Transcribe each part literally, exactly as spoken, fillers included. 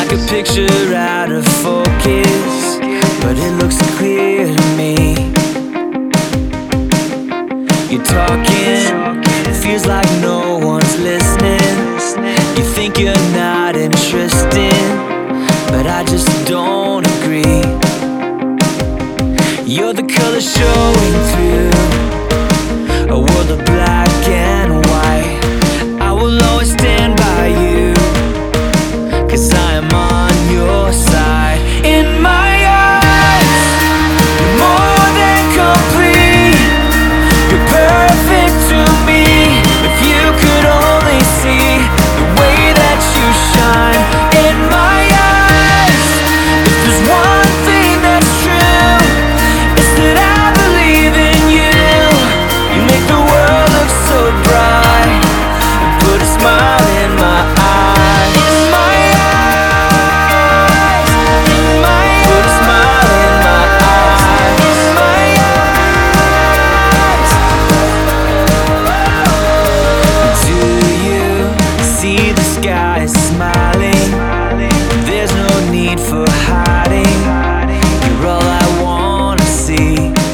like a picture out of focus, but it looks clear to me. You're talking, feels like no one's listening. You think you're not interesting, but I just don't agree. You're the color showing through a world of black and white. I will always stand by you, 'cause I am on your side. In my eyes, you're more than complete. You're perfect to me. If you could only see the way that you shine. In my eyes, if there's one thing that's true, it's that I believe in you. You make the world look so bright and put a smile in my eyes. In my eyes, in my eyes, put a smile in my eyes. In my eyes. Do you see the sky is smiling? There's no need for hiding. You're all I wanna see.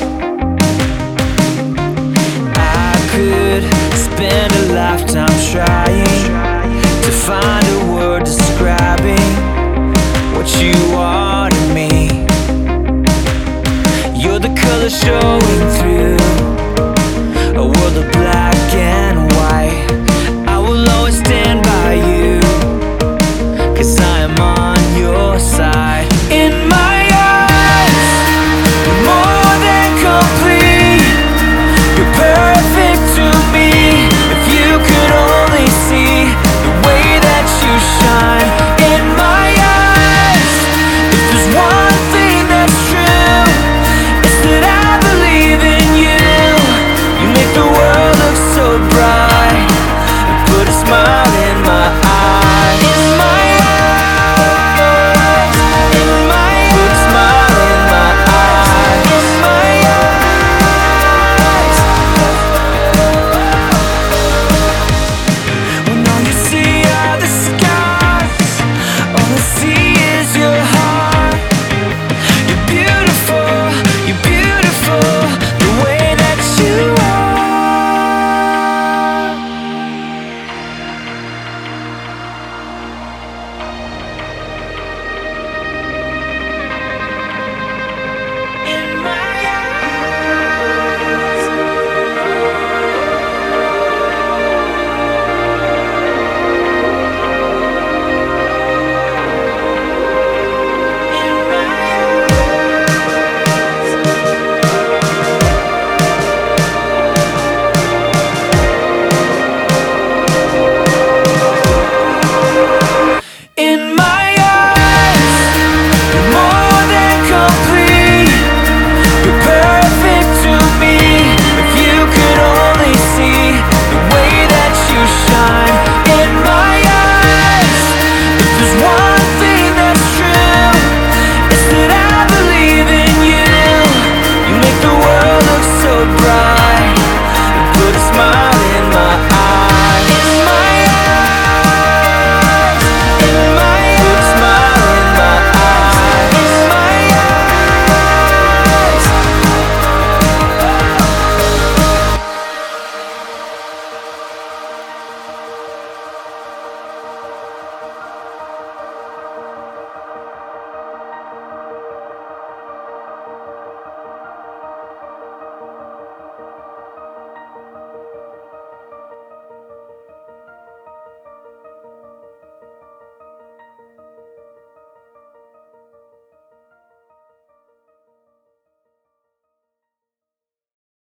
I could spend a lifetime trying to find a word describing what you are to me. You're the color showing through a world of black and white. I will always stand by you, 'cause I am on your side. In my eyes, you're more than complete. You're perfect to me. If you could only see the way that you shine.